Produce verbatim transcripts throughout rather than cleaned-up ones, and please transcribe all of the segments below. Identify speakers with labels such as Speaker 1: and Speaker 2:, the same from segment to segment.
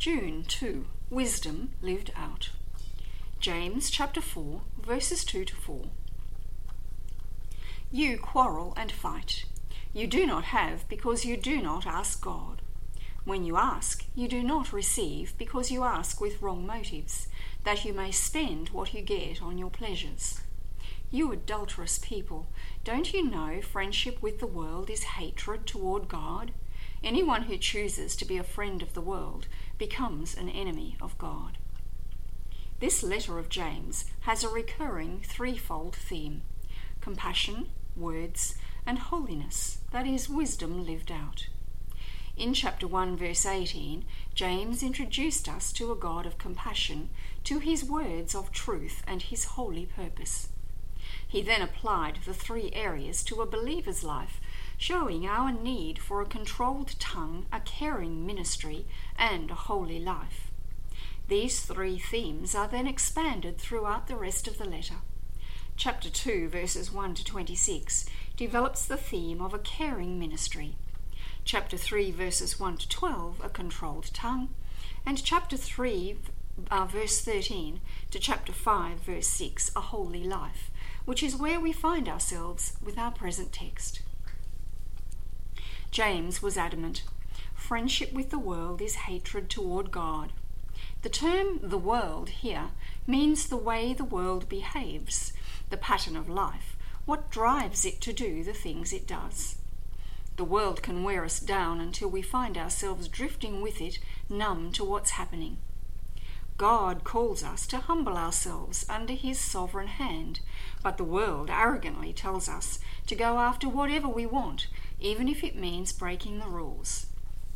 Speaker 1: June two. Wisdom lived out. James chapter four, verses two to four. You quarrel and fight. You do not have because you do not ask God. When you ask, you do not receive because you ask with wrong motives, that you may spend what you get on your pleasures. You adulterous people, don't you know friendship with the world is hatred toward God? Anyone who chooses to be a friend of the world becomes an enemy of God. This letter of James has a recurring threefold theme: compassion, words, and holiness, that is, wisdom lived out. In chapter one, verse eighteen, James introduced us to a God of compassion, to his words of truth and his holy purpose. He then applied the three areas to a believer's life, showing our need for a controlled tongue, a caring ministry, and a holy life. These three themes are then expanded throughout the rest of the letter. Chapter two, verses one to twenty-six, develops the theme of a caring ministry. Chapter three, verses one to twelve, a controlled tongue. And chapter three, uh, verse thirteen, to chapter five, verse six, a holy life, which is where we find ourselves with our present text. James was adamant. Friendship with the world is hatred toward God. The term the world here means the way the world behaves, the pattern of life, what drives it to do the things it does. The world can wear us down until we find ourselves drifting with it, numb to what's happening. God calls us to humble ourselves under his sovereign hand, but the world arrogantly tells us to go after whatever we want, even if it means breaking the rules.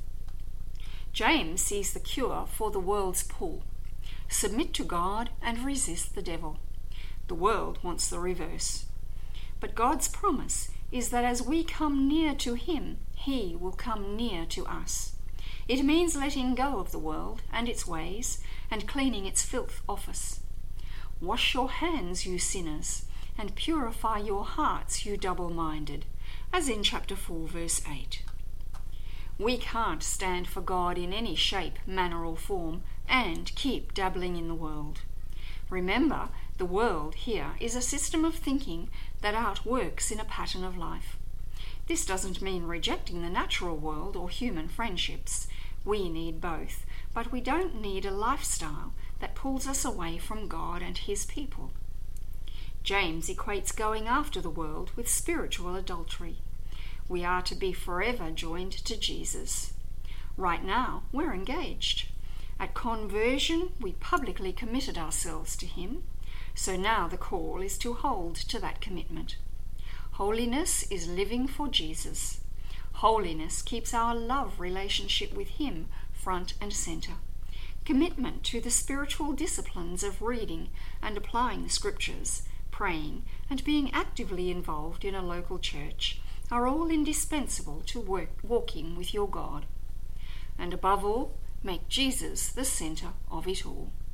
Speaker 1: James sees the cure for the world's pull: submit to God and resist the devil. The world wants the reverse. But God's promise is that as we come near to him, he will come near to us. It means letting go of the world and its ways and cleaning its filth off us. Wash your hands, you sinners, and purify your hearts, you double-minded, as in chapter four, verse eight. We can't stand for God in any shape, manner, or form and keep dabbling in the world. Remember, the world here is a system of thinking that outworks in a pattern of life. This doesn't mean rejecting the natural world or human friendships. We need both, but we don't need a lifestyle that pulls us away from God and his people. James equates going after the world with spiritual adultery. We are to be forever joined to Jesus. Right now, we're engaged. At conversion, we publicly committed ourselves to him, so now the call is to hold to that commitment. Holiness is living for Jesus. Holiness keeps our love relationship with him front and center. Commitment to the spiritual disciplines of reading and applying the scriptures, praying, and being actively involved in a local church are all indispensable to work, walking with your God. And above all, make Jesus the center of it all.